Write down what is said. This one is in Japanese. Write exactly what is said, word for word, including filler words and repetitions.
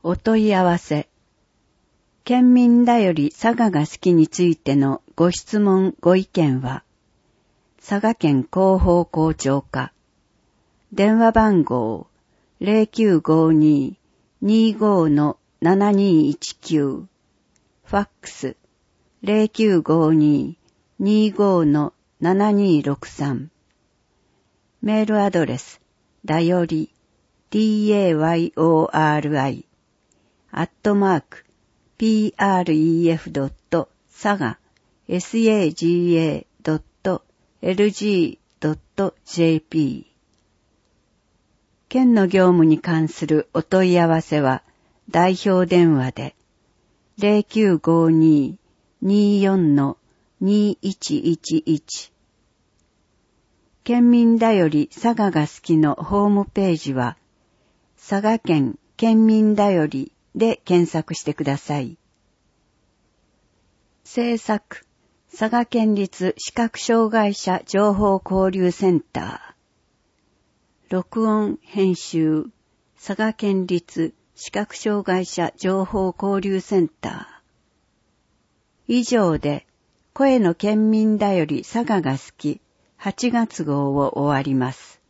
お問い合わせ。県民だより佐賀が好きについてのご質問ご意見は、佐賀県広報校長課、電話番号 ゼロきゅうごに にーごー のななにーいちきゅう、ファックス ゼロきゅうごに にーごー のななにーろくさん、メールアドレス、だより、dayori、アットマーク、pref.saga、saga.lg.jp。県の業務に関するお問い合わせは、代表電話で、ゼロきゅうごに にーよん のにーいちいちいち。県民だより佐賀が好きのホームページは、佐賀県県民だよりで検索してください。制作、佐賀県立視覚障害者情報交流センター。録音編集、佐賀県立視覚障害者情報交流センター。以上で、声の県民だより佐賀が好きはちがつ号を終わります。